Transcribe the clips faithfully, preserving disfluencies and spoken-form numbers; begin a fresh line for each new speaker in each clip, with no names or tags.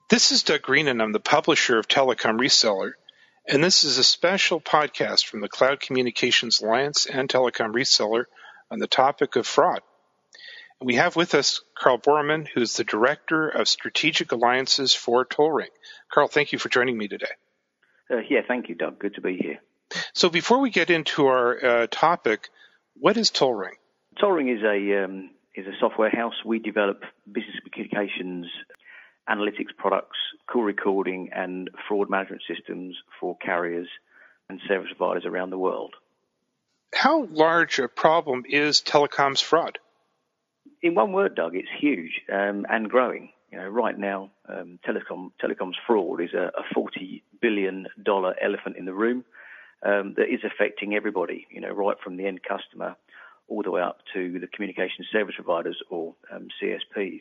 This is Doug Green, and I'm the publisher of Telecom Reseller, and this is a special podcast from the Cloud Communications Alliance and Telecom Reseller on the topic of fraud. And we have with us Carl Borman, who is the Director of Strategic Alliances for Tollring. Carl, thank you for joining me today.
Uh, yeah, thank you, Doug. Good to be here.
So before we get into our uh, topic, what is Tollring?
Tollring is a um, is a software house. We develop business communications, analytics products, call recording, and fraud management systems for carriers and service providers around the world.
How large a problem is telecoms fraud?
In one word, Doug, it's huge um, and growing. You know, right now, um, telecom telecoms fraud is a, a forty billion dollars elephant in the room um, that is affecting everybody. You know, right from the end customer all the way up to the communication service providers or um, C S Ps.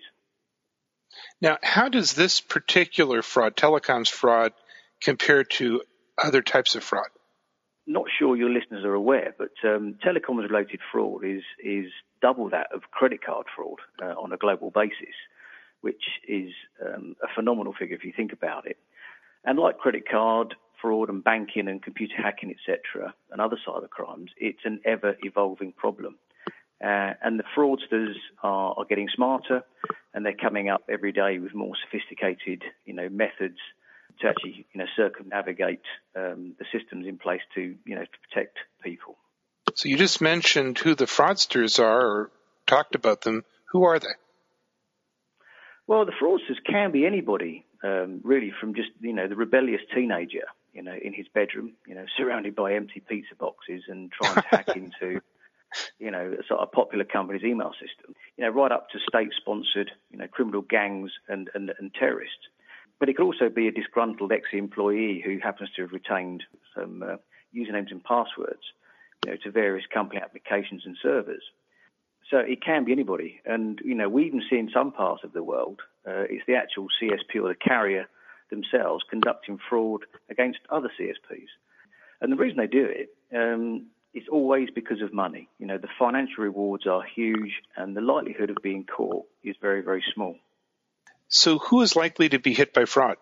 Now, how does this particular fraud, telecoms fraud, compare to other types of fraud?
Not sure your listeners are aware, but um, telecoms-related fraud is is double that of credit card fraud uh, on a global basis, which is um, a phenomenal figure if you think about it. And like credit card fraud and banking and computer hacking, et cetera, and other cyber crimes, it's an ever-evolving problem. Uh, and the fraudsters are, are getting smarter, and they're coming up every day with more sophisticated, you know, methods to actually, you know, circumnavigate um, the systems in place to, you know, to protect people.
So you just mentioned who the fraudsters are, or talked about them. Who are they?
Well, the fraudsters can be anybody, um, really, from just, you know, the rebellious teenager, you know, in his bedroom, you know, surrounded by empty pizza boxes and trying to hack into, you know, sort of popular company's email system, you know, right up to state-sponsored, you know, criminal gangs and, and, and terrorists. But it could also be a disgruntled ex-employee who happens to have retained some uh, usernames and passwords, you know, to various company applications and servers. So it can be anybody. And, you know, we even see in some parts of the world, uh, it's the actual C S P or the carrier themselves conducting fraud against other C S Ps. And the reason they do it, um, it's always because of money. You know, the financial rewards are huge and the likelihood of being caught is very, very small.
So who is likely to be hit by fraud?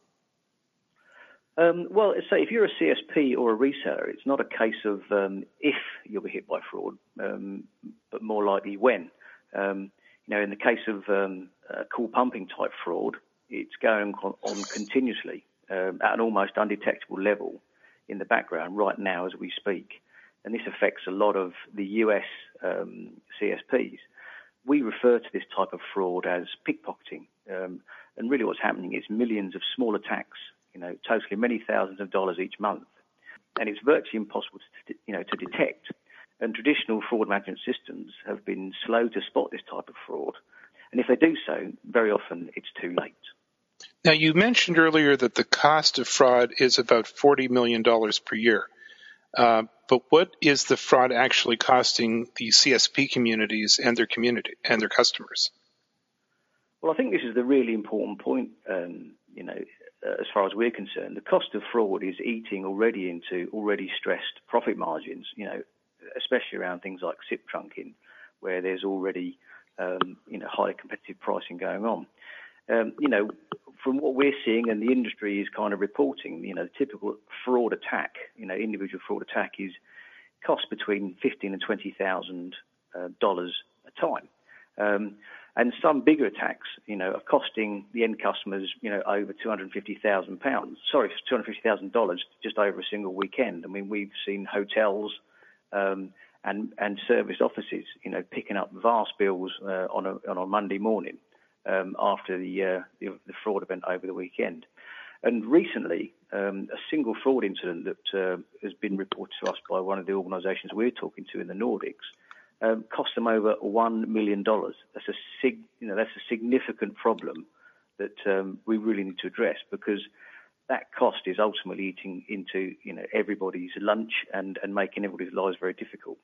Um, well, say if you're a C S P or a reseller, it's not a case of um, if you'll be hit by fraud, um, but more likely when. Um, you know, in the case of um, uh, call pumping type fraud, it's going on, on continuously um, at an almost undetectable level in the background right now as we speak. And this affects a lot of the U S um, C S Ps. We refer to this type of fraud as pickpocketing. Um, and really what's happening is millions of small attacks, you know, totaling many thousands of dollars each month. And it's virtually impossible to, you know, to detect. And traditional fraud management systems have been slow to spot this type of fraud. And if they do so, very often it's too late.
Now, you mentioned earlier that the cost of fraud is about forty million dollars per year. Uh, but what is the fraud actually costing the C S P communities and their community and their customers?
Well, I think this is the really important point, um, you know, uh, as far as we're concerned. The cost of fraud is eating already into already stressed profit margins, you know, especially around things like S I P trunking, where there's already, um, you know, highly competitive pricing going on. Um, you know, from what we're seeing and the industry is kind of reporting, you know, the typical fraud attack, you know, individual fraud attack is cost between fifteen and twenty thousand uh, dollars a time. Um, And some bigger attacks, you know, are costing the end customers, you know, over two hundred fifty thousand pounds. Sorry, two hundred fifty thousand dollars just over a single weekend. I mean, we've seen hotels um, and and service offices, you know, picking up vast bills uh, on a on a Monday morning um, after the, uh, the the fraud event over the weekend. And recently, um, a single fraud incident that uh, has been reported to us by one of the organisations we're talking to in the Nordics. Um, cost them over one million dollars. That's a sig, you know, that's a significant problem that um, we really need to address, because that cost is ultimately eating into, you know, everybody's lunch and, and making everybody's lives very difficult.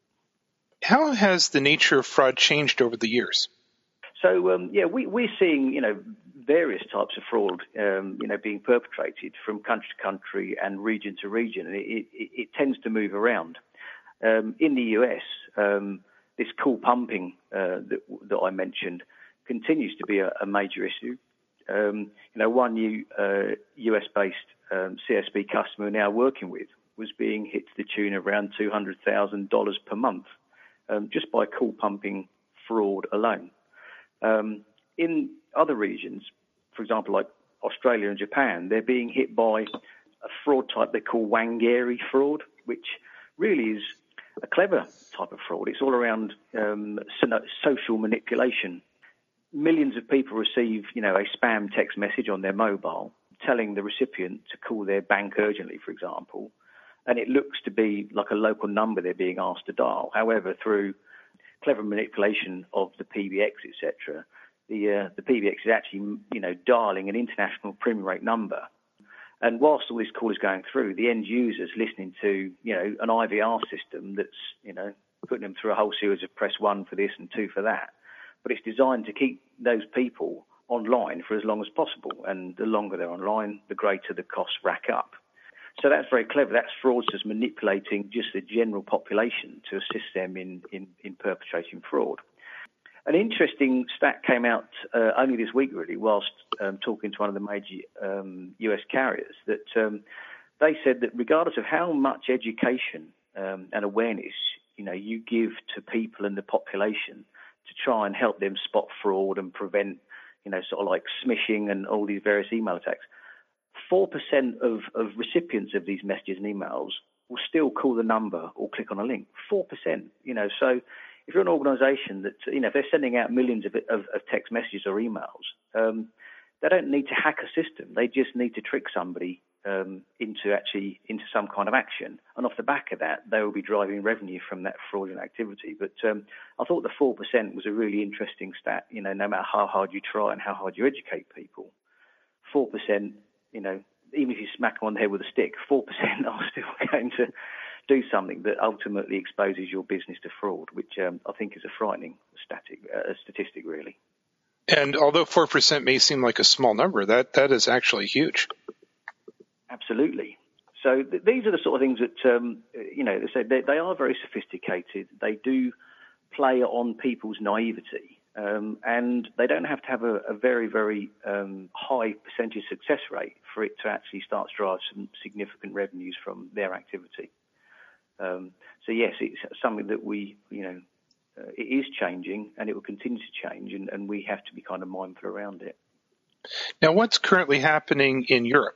How has the nature of fraud changed over the years?
So, um, yeah, we, we're seeing, you know, various types of fraud, um, you know, being perpetrated from country to country and region to region, and it, it, it tends to move around. Um, in the U S, um, this call pumping uh, that, that I mentioned continues to be a, a major issue. Um, you know, one new uh, U S-based um, C S P customer we're now working with was being hit to the tune of around two hundred thousand dollars per month um, just by call pumping fraud alone. Um, in other regions, for example, like Australia and Japan, they're being hit by a fraud type they call Wangari fraud, which really is a clever type of fraud. It's all around um, social manipulation. Millions of people receive, you know, a spam text message on their mobile telling the recipient to call their bank urgently, for example, and it looks to be like a local number they're being asked to dial. However, through clever manipulation of the P B X, et cetera, the uh, the P B X is actually, you know, dialing an international premium rate number. And whilst all this call is going through, the end user's listening to, you know, an I V R system that's, you know, putting them through a whole series of press one for this and two for that. But it's designed to keep those people online for as long as possible. And the longer they're online, the greater the costs rack up. So that's very clever. That's fraudsters manipulating just the general population to assist them in, in, in perpetrating fraud. An interesting stat came out uh, only this week, really, whilst um, talking to one of the major um, U S carriers, that um, they said that regardless of how much education um, and awareness, you know, you give to people and the population to try and help them spot fraud and prevent, you know, sort of like smishing and all these various email attacks, four percent of, of recipients of these messages and emails will still call the number or click on a link. four percent, you know, so if you're an organisation that, you know, if they're sending out millions of, of, of text messages or emails, um, they don't need to hack a system. They just need to trick somebody um, into actually into some kind of action. And off the back of that, they will be driving revenue from that fraudulent activity. But um, I thought the four percent was a really interesting stat. You know, no matter how hard you try and how hard you educate people, four percent, you know, even if you smack them on the head with a stick, four percent are still going to do something that ultimately exposes your business to fraud, which um, I think is a frightening static, uh, statistic, really.
And although four percent may seem like a small number, that, that is actually huge.
Absolutely. So th- these are the sort of things that, um, you know, they, they, they are very sophisticated. They do play on people's naivety, um, and they don't have to have a, a very, very um, high percentage success rate for it to actually start to drive some significant revenues from their activity. Um, so yes, it's something that we, you know, uh, it is changing and it will continue to change, and, and we have to be kind of mindful around it.
Now, what's currently happening in Europe?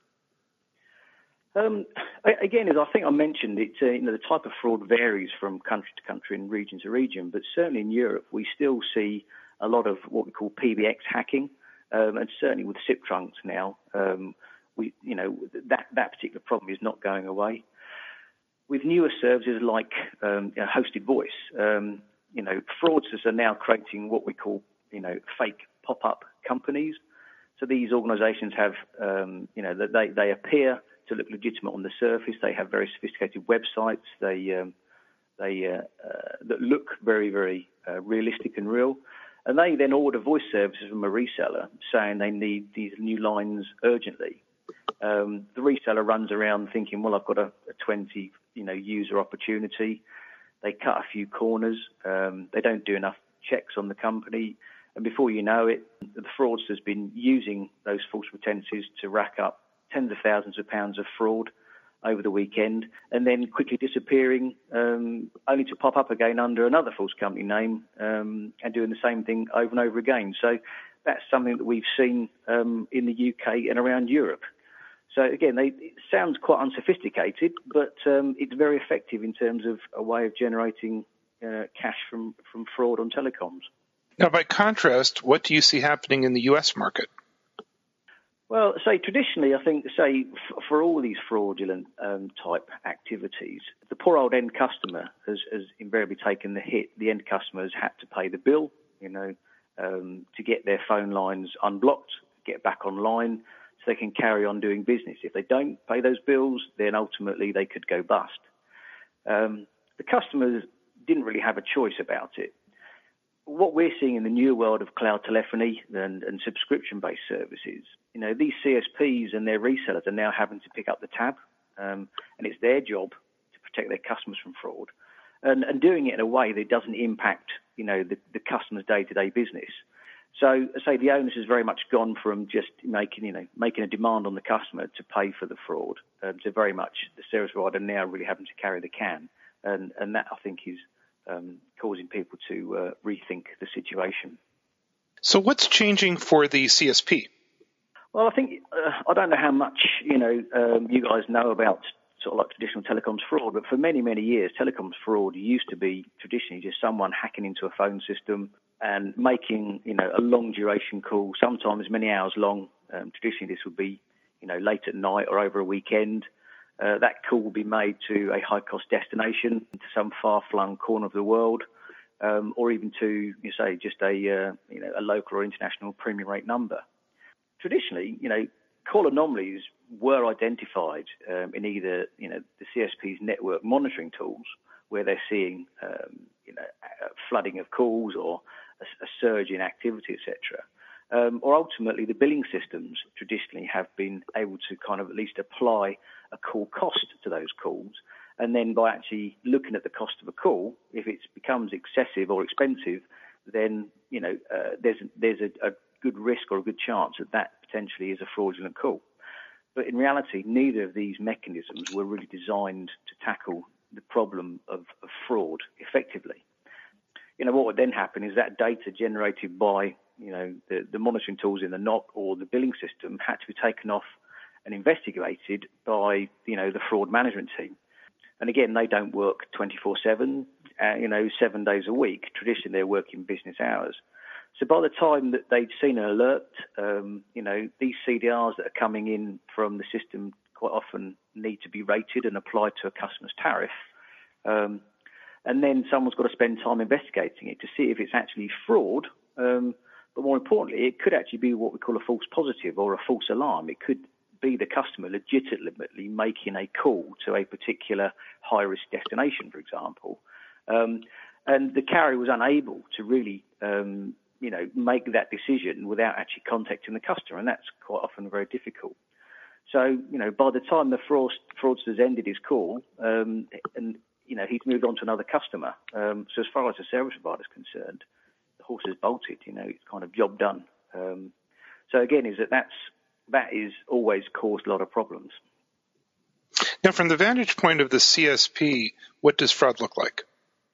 Um, again, as I think I mentioned, it, uh, you know, the type of fraud varies from country to country and region to region, but certainly in Europe, we still see a lot of what we call P B X hacking, um, and certainly with SIP trunks now, um, we, you know, that, that particular problem is not going away. With newer services like um, you know, hosted voice, um, you know, fraudsters are now creating what we call, you know, fake pop-up companies. So these organisations have, um, you know, they they appear to look legitimate on the surface. They have very sophisticated websites. They um, they uh, uh, that look very very uh, realistic and real, and they then order voice services from a reseller saying they need these new lines urgently. Um, the reseller runs around thinking, well, I've got a, a twenty, you know, user opportunity. They cut a few corners. Um, they don't do enough checks on the company. And before you know it, the fraudster's been using those false pretenses to rack up tens of thousands of pounds of fraud over the weekend, and then quickly disappearing, um, only to pop up again under another false company name, um, and doing the same thing over and over again. So that's something that we've seen um, in the U K and around Europe. So again, they, it sounds quite unsophisticated, but um, it's very effective in terms of a way of generating uh, cash from, from fraud on telecoms.
Now, by contrast, what do you see happening in the U S market?
Well, say traditionally, I think, say, f- for all these fraudulent um, type activities, the poor old end customer has, has invariably taken the hit. The end customer has had to pay the bill, you know, um, to get their phone lines unblocked, get back online, so they can carry on doing business. If they don't pay those bills, then ultimately they could go bust. Um, the customers didn't really have a choice about it. What we're seeing in the new world of cloud telephony and, and subscription-based services, you know, these C S Ps and their resellers are now having to pick up the tab, um, and it's their job to protect their customers from fraud, and, and doing it in a way that doesn't impact, you know, the, the customer's day-to-day business. So, I say the onus has very much gone from just making, you know, making a demand on the customer to pay for the fraud um, to very much the service provider now really having to carry the can, and and that I think is um, causing people to uh, rethink the situation.
So, what's changing for the C S P?
Well, I think uh, I don't know how much you know um, you guys know about sort of like traditional telecoms fraud, but for many many years, telecoms fraud used to be traditionally just someone hacking into a phone system and making, you know, a long duration call, sometimes many hours long. Um, traditionally, this would be, you know, late at night or over a weekend. Uh, that call will be made to a high-cost destination, to some far-flung corner of the world, um, or even to, you say, just a, uh, you know, a local or international premium rate number. Traditionally, you know, call anomalies were identified um, in either, you know, the C S P's network monitoring tools, where they're seeing, um, you know, flooding of calls or a, a surge in activity, et cetera. Um, or ultimately, the billing systems traditionally have been able to kind of at least apply a call cost to those calls. And then by actually looking at the cost of a call, if it becomes excessive or expensive, then, you know, uh, there's, there's a, a good risk or a good chance that that potentially is a fraudulent call. But in reality, neither of these mechanisms were really designed to tackle the problem of, of fraud effectively. You know, what would then happen is that data generated by, you know, the, the monitoring tools in the N O C or the billing system had to be taken off and investigated by, you know, the fraud management team. And again, they don't work twenty-four seven, uh, you know, seven days a week. Traditionally, they're working business hours. So by the time that they'd seen an alert, um, you know, these C D Rs that are coming in from the system quite often need to be rated and applied to a customer's tariff. Um, and then someone's got to spend time investigating it to see if it's actually fraud. Um, but more importantly, it could actually be what we call a false positive or a false alarm. It could be the customer legitimately making a call to a particular high-risk destination, for example. Um, and the carrier was unable to really um, you know, make that decision without actually contacting the customer, and that's quite often very difficult. So, you know, by the time the fraud, fraudster's ended his call, um, and, you know, he's moved on to another customer. Um, so as far as the service provider is concerned, the horse is bolted, you know, it's kind of job done. Um, so again, is that that's, that is always caused a lot of problems.
Now, from the vantage point of the C S P, what does fraud look like?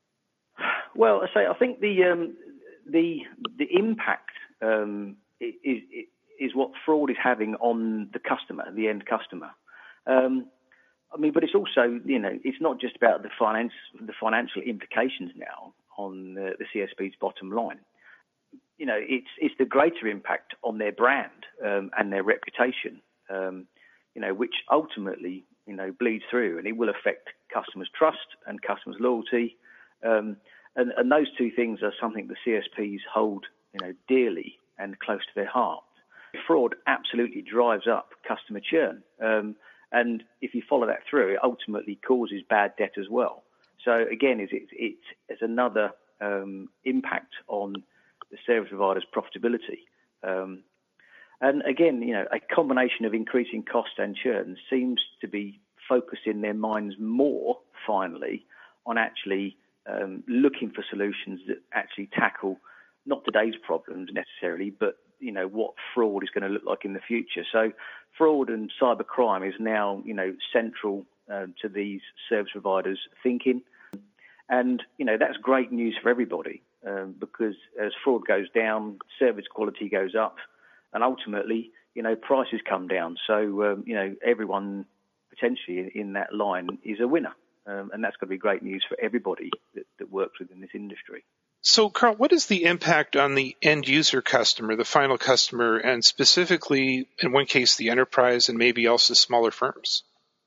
Well, I say, I think the, um, The the impact um, is, is is what fraud is having on the customer, the end customer. Um, I mean, but it's also, you know, it's not just about the finance, the financial implications now on the, the C S P's bottom line. You know, it's it's the greater impact on their brand um, and their reputation. Um, you know, which ultimately, you know, bleeds through, and it will affect customers' trust and customers' loyalty. Um, And, and those two things are something the C S Ps hold, you know, dearly and close to their heart. Fraud absolutely drives up customer churn. Um, and if you follow that through, it ultimately causes bad debt as well. So again, it's, it's, it's, it's another um, impact on the service provider's profitability. Um, and again, you know, a combination of increasing cost and churn seems to be focusing their minds more, finally, on actually Um, looking for solutions that actually tackle not today's problems necessarily, but, you know, what fraud is going to look like in the future. So fraud and cybercrime is now, you know, central uh, to these service providers' thinking. And, you know, that's great news for everybody um, because as fraud goes down, service quality goes up, and ultimately, you know, prices come down. So, um, you know, everyone potentially in, in that line is a winner. Um, and that's going to be great news for everybody that, that works within this industry.
So, Carl, what is the impact on the end user customer, the final customer, and specifically, in one case, the enterprise and maybe also smaller firms?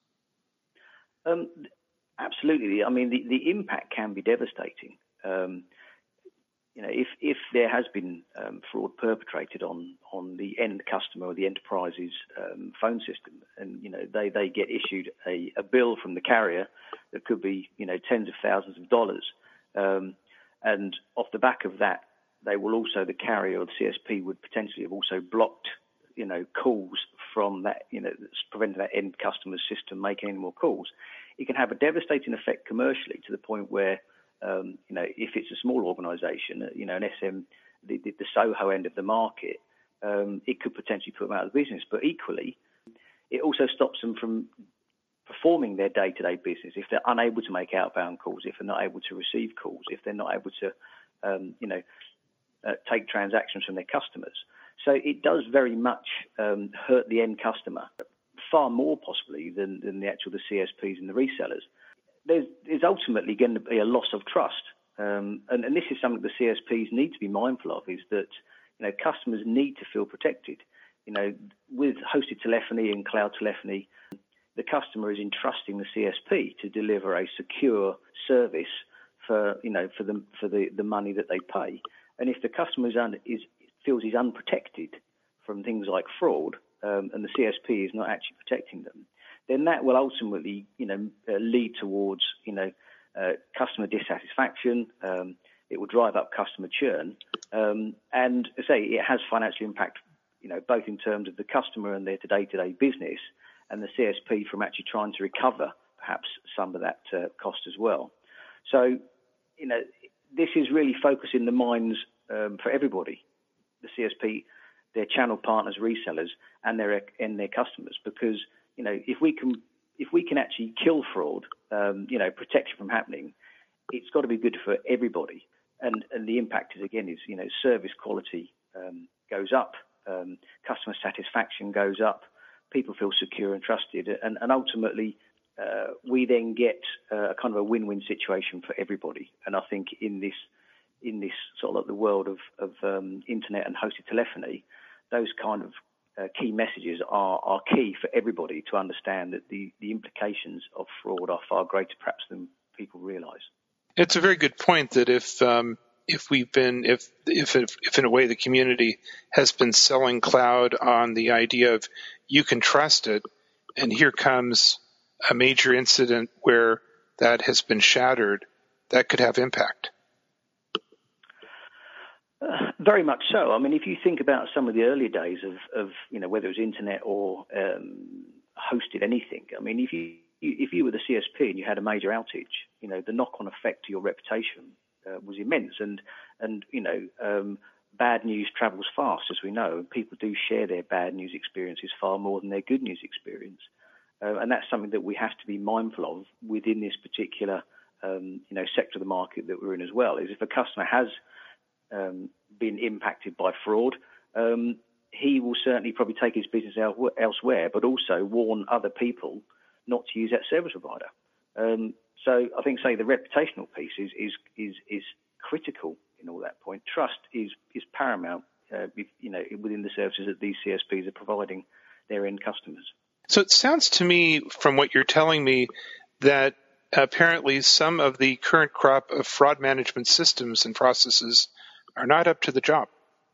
Um, absolutely. I mean, the, the impact can be devastating. Um, you know, if, if there has been um, fraud perpetrated on, on the end customer or the enterprise's um, phone system, and, you know, they, they get issued a, a bill from the carrier that could be, you know, tens of thousands of dollars. Um, and off the back of that, they will also, the carrier or the C S P would potentially have also blocked, you know, calls from that, you know, preventing that end customer's system making any more calls. It can have a devastating effect commercially to the point where, Um, you know, if it's a small organisation, you know, an S M the, the, the Soho end of the market, um, it could potentially put them out of business. But equally, it also stops them from performing their day-to-day business if they're unable to make outbound calls, if they're not able to receive calls, if they're not able to, um, you know, uh, take transactions from their customers. So it does very much um, hurt the end customer, far more possibly than, than the actual the C S Ps and the resellers. There's, there's ultimately going to be a loss of trust, um, and, and this is something the C S Ps need to be mindful of: is that you know customers need to feel protected. You know, with hosted telephony and cloud telephony, the customer is entrusting the C S P to deliver a secure service for you know for the for the, the money that they pay. And if the customer is, un, is feels he's unprotected from things like fraud, um, and the C S P is not actually protecting them, then that will ultimately you know uh, lead towards you know uh, customer dissatisfaction. Um, it will drive up customer churn, um, and I say it has financial impact. You know, both in terms of the customer and their day-to-day business, and the C S P from actually trying to recover perhaps some of that uh, cost as well. So, you know, this is really focusing the minds um, for everybody, the C S P, their channel partners, resellers, and their and their customers, because you know if we can if we can actually kill fraud, um, you know, protect it from happening, it's got to be good for everybody, and and the impact is again is you know service quality um, goes up. Um, customer satisfaction goes up, people feel secure and trusted, and, and ultimately uh, we then get uh, a kind of a win-win situation for everybody. And I think in this in this sort of like the world of, of um, internet and hosted telephony, those kind of uh, key messages are, are key for everybody to understand that the, the implications of fraud are far greater perhaps than people realise.
It's a very good point that if um If we've been, if, if, if in a way the community has been selling cloud on the idea of you can trust it, and here comes a major incident where that has been shattered, that could have impact.
Uh, very much so. I mean, if you think about some of the earlier days of, of you know, whether it was internet or um, hosted anything, I mean, if you if you were the C S P and you had a major outage, you know, the knock-on effect to your reputation Uh, was immense, and and you know um, bad news travels fast, as we know, and people do share their bad news experiences far more than their good news experience, uh, and that's something that we have to be mindful of within this particular um, you know sector of the market that we're in as well. Is if a customer has um, been impacted by fraud, um, he will certainly probably take his business el- elsewhere, but also warn other people not to use that service provider. Um, So I think, say, the reputational piece is is is, is critical in all that point. Trust is is paramount, uh, you know, within the services that these C S Ps are providing their end customers.
So it sounds to me, from what you're telling me, that apparently some of the current crop of fraud management systems and processes are not up to the job.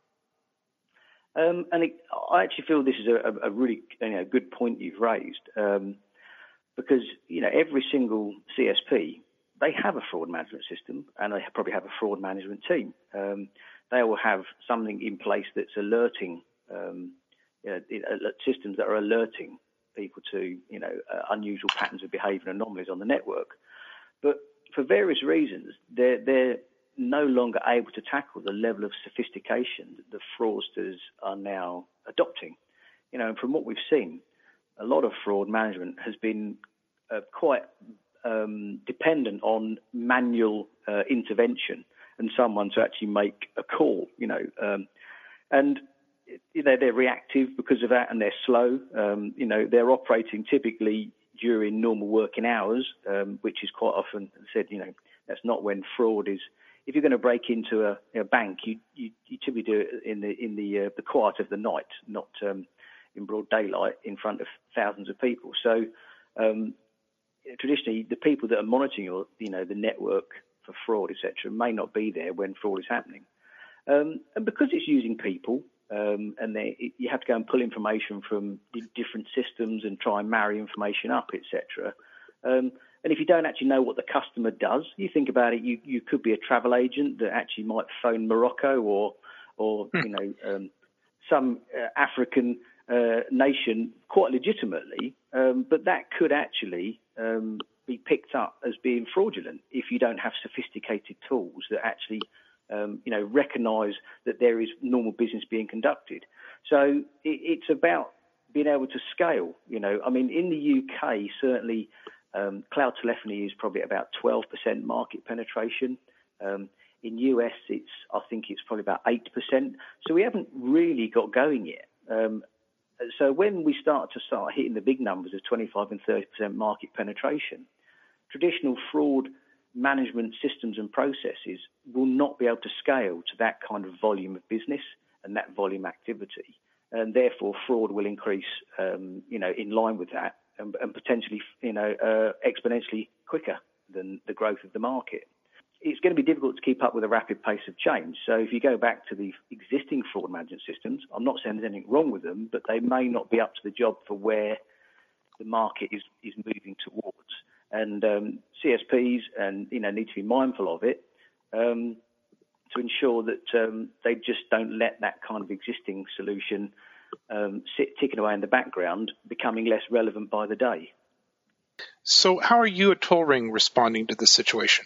Um, and it, I actually feel this is a, a really you know, good point you've raised. Um, Because, you know, every single C S P, they have a fraud management system, and they probably have a fraud management team. Um, they will have something in place that's alerting, um, you know, systems that are alerting people to, you know, uh, unusual patterns of behaviour and anomalies on the network. But for various reasons, they're, they're no longer able to tackle the level of sophistication that the fraudsters are now adopting. You know, and from what we've seen, a lot of fraud management has been uh, quite um, dependent on manual uh, intervention and someone to actually make a call, you know. Um, and, you know, they're reactive because of that, and they're slow. Um, you know, they're operating typically during normal working hours, um, which is quite often said, you know, that's not when fraud is. If you're going to break into a, a bank, you, you, you typically do it in the, in the, uh, the quiet of the night, not... Um, in broad daylight in front of thousands of people. So um, traditionally, the people that are monitoring your, you know, the network for fraud, et cetera, may not be there when fraud is happening. Um, and because it's using people, um, and they, it, you have to go and pull information from different systems and try and marry information up, et cetera. Um, and if you don't actually know what the customer does, you think about it, you, you could be a travel agent that actually might phone Morocco or, or hmm. you know, um, some uh, African Uh, nation quite legitimately, um, but that could actually um, be picked up as being fraudulent if you don't have sophisticated tools that actually um, you know, recognise that there is normal business being conducted. So it, it's about being able to scale. You know, I mean, in the U K, certainly um, cloud telephony is probably about twelve percent market penetration. Um, in U S, it's I think it's probably about eight percent. So we haven't really got going yet. Um, so when we start to start hitting the big numbers of twenty-five and thirty percent market penetration, traditional fraud management systems and processes will not be able to scale to that kind of volume of business and that volume activity. And therefore, fraud will increase, um, you know, in line with that and, and potentially, you know, uh, exponentially quicker than the growth of the market. It's going to be difficult to keep up with a rapid pace of change. So if you go back to the existing fraud management systems, I'm not saying there's anything wrong with them, but they may not be up to the job for where the market is, is moving towards. And um, C S Ps and you know need to be mindful of it um, to ensure that um, they just don't let that kind of existing solution um, sit ticking away in the background, becoming less relevant by the day.
So how are you at Tullring responding to this situation?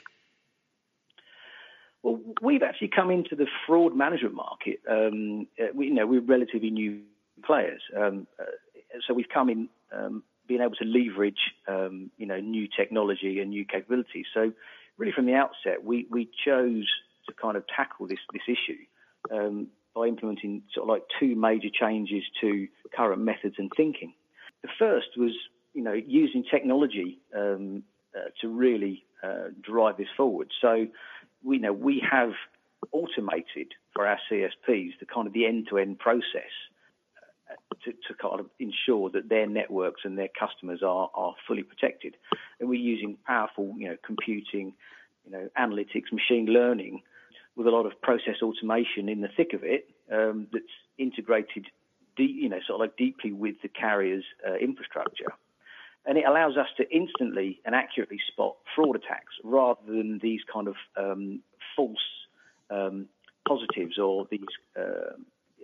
Well, we've actually come into the fraud management market. Um, we, you know, we're relatively new players, um, uh, so we've come in. Um, being able to leverage, um, you know, new technology and new capabilities. So really from the outset, we, we chose to kind of tackle this, this issue um, by implementing sort of like two major changes to current methods and thinking. The first was, you know, using technology um, uh, to really uh, drive this forward. So, we know we have automated for our C S Ps the kind of the end-to-end process To, to kind of ensure that their networks and their customers are, are fully protected. And we're using powerful, you know, computing, you know, analytics, machine learning with a lot of process automation in the thick of it um, that's integrated, deep, you know, sort of like deeply with the carrier's uh, infrastructure. And it allows us to instantly and accurately spot fraud attacks rather than these kind of um, false um, positives or these uh,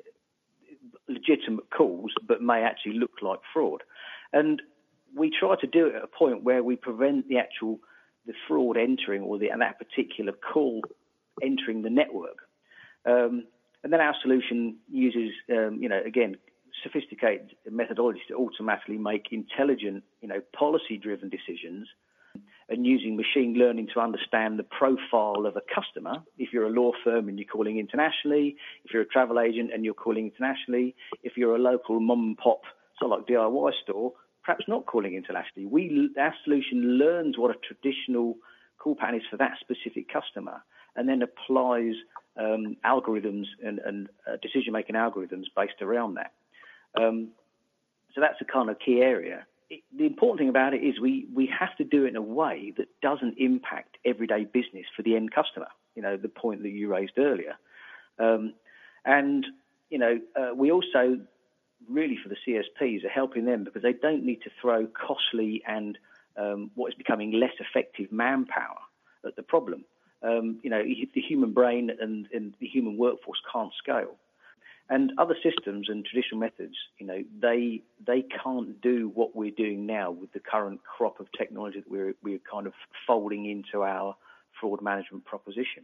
legitimate calls, but may actually look like fraud. And we try to do it at a point where we prevent the actual the fraud entering or the and that particular call entering the network. Um, and then our solution uses, um, you know, again, sophisticated methodologies to automatically make intelligent, you know, policy-driven decisions, and using machine learning to understand the profile of a customer. If you're a law firm and you're calling internationally, if you're a travel agent and you're calling internationally, if you're a local mom and pop, sort of like D I Y store, perhaps not calling internationally. We, our solution learns what a traditional call pattern is for that specific customer and then applies um, algorithms and, and uh, decision-making algorithms based around that. Um, so that's a kind of key area. It, the important thing about it is we, we have to do it in a way that doesn't impact everyday business for the end customer, you know, the point that you raised earlier. Um, and, you know, uh, we also really for the C S Ps are helping them because they don't need to throw costly and um, what is becoming less effective manpower at the problem. Um, you know, the human brain and, and the human workforce can't scale. And other systems and traditional methods, you know, they they can't do what we're doing now with the current crop of technology that we're we're kind of folding into our fraud management proposition.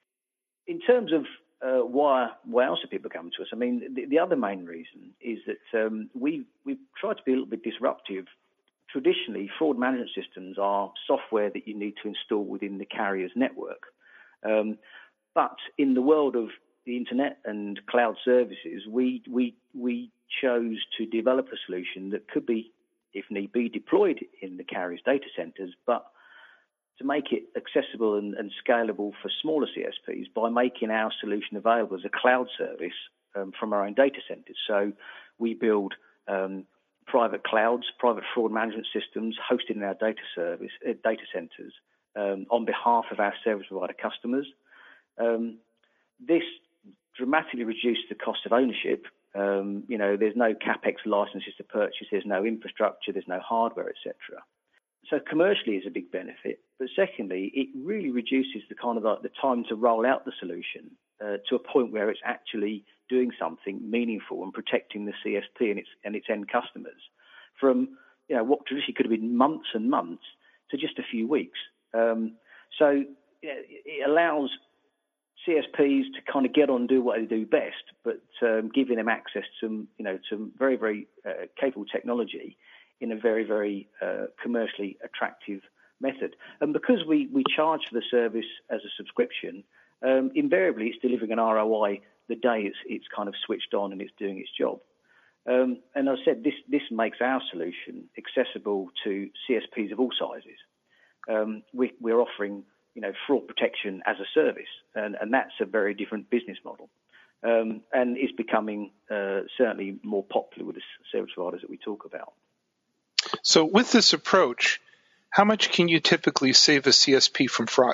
In terms of uh, why why else do people come to us? I mean, the, the other main reason is that um, we we've tried to be a little bit disruptive. Traditionally, fraud management systems are software that you need to install within the carrier's network. Um, but in the world of the internet and cloud services, we we we chose to develop a solution that could be, if need be, deployed in the carrier's data centers, but to make it accessible and, and scalable for smaller C S Ps by making our solution available as a cloud service um, from our own data centers. So we build um, private clouds, private fraud management systems hosted in our data service uh, data centers um, on behalf of our service provider customers. Um, this dramatically reduced the cost of ownership. Um, you know, there's no capex licenses to purchase, there's no infrastructure, there's no hardware, et cetera. So commercially is a big benefit, but secondly, it really reduces the kind of like the time to roll out the solution uh, to a point where it's actually doing something meaningful and protecting the C S P and its and its end customers from, you know, what traditionally could have been months and months to just a few weeks. Um, so you know, it allows C S Ps to kind of get on and do what they do best, but um, giving them access to, you know, to very, very uh, capable technology in a very, very uh, commercially attractive method. And because we, we charge for the service as a subscription, um, invariably it's delivering an R O I the day it's, it's kind of switched on and it's doing its job. Um, and as I said, this, this makes our solution accessible to C S Ps of all sizes. Um, we, we're offering, you know, fraud protection as a service, and, and that's a very different business model. Um, and is becoming uh, certainly more popular with the service providers that we talk about.
So with this approach, how much can you typically save a C S P from fraud?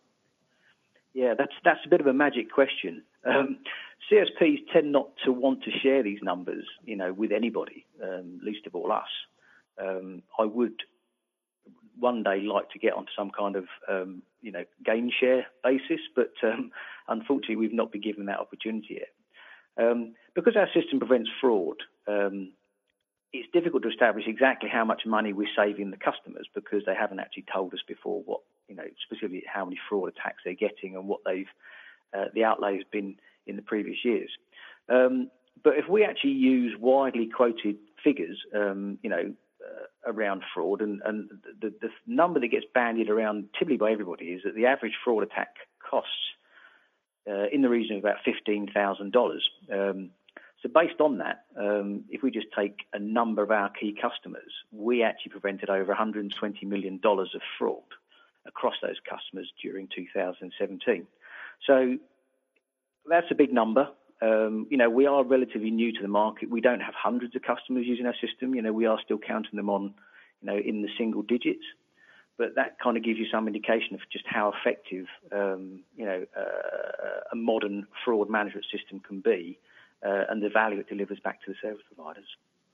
Yeah, that's that's a bit of a magic question. Um, C S Ps tend not to want to share these numbers, you know, with anybody, um, least of all us. Um, I would one day like to get onto some kind of, um, you know, gain share basis, but um, unfortunately we've not been given that opportunity yet. Um, because our system prevents fraud, um, it's difficult to establish exactly how much money we're saving the customers because they haven't actually told us before what, you know, specifically how many fraud attacks they're getting and what they've, uh, the outlay has been in the previous years. Um, but if we actually use widely quoted figures, um, you know, uh, around fraud, and, and the, the number that gets bandied around typically by everybody is that the average fraud attack costs uh, in the region of about fifteen thousand dollars. Um, so based on that, um, if we just take a number of our key customers, we actually prevented over one hundred twenty million dollars of fraud across those customers during two thousand seventeen. So that's a big number. Um, you know, we are relatively new to the market. We don't have hundreds of customers using our system. You know, we are still counting them on, you know, in the single digits. But that kind of gives you some indication of just how effective, um, you know, uh, a modern fraud management system can be uh, and the value it delivers back to the service providers.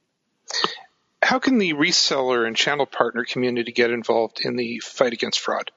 How can the reseller and channel partner community get involved in the fight against fraud?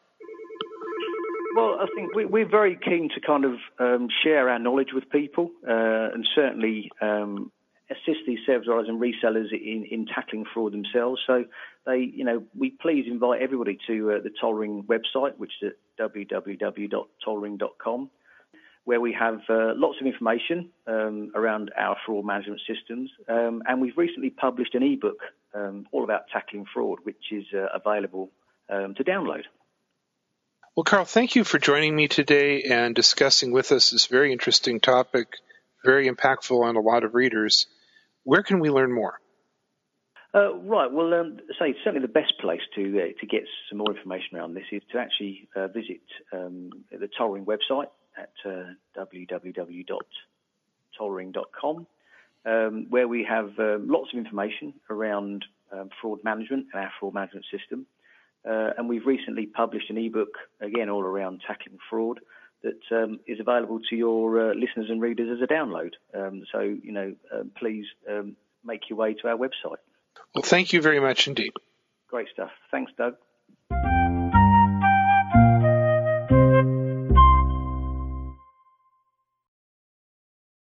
Well, I think we, we're very keen to kind of um, share our knowledge with people uh, and certainly um, assist these service providers and resellers in, in tackling fraud themselves. So they, you know, we please invite everybody to uh, the Tollring website, which is at w w w dot tollring dot com, where we have uh, lots of information um, around our fraud management systems. Um, and we've recently published an ebook um, all about tackling fraud, which is uh, available um, to download.
Well, Carl, thank you for joining me today and discussing with us this very interesting topic, very impactful on a lot of readers. Where can we learn more?
Uh, right. Well, um, say certainly the best place to uh, to get some more information around this is to actually uh, visit um, the Tollring website at uh, w w w dot tollring dot com, um, where we have um, lots of information around um, fraud management and our fraud management system. Uh, and we've recently published an ebook, again, all around tackling fraud, that um, is available to your uh, listeners and readers as a download. Um, so, you know, uh, please um, make your way to our website.
Well, thank you very much indeed.
Great stuff. Thanks, Doug.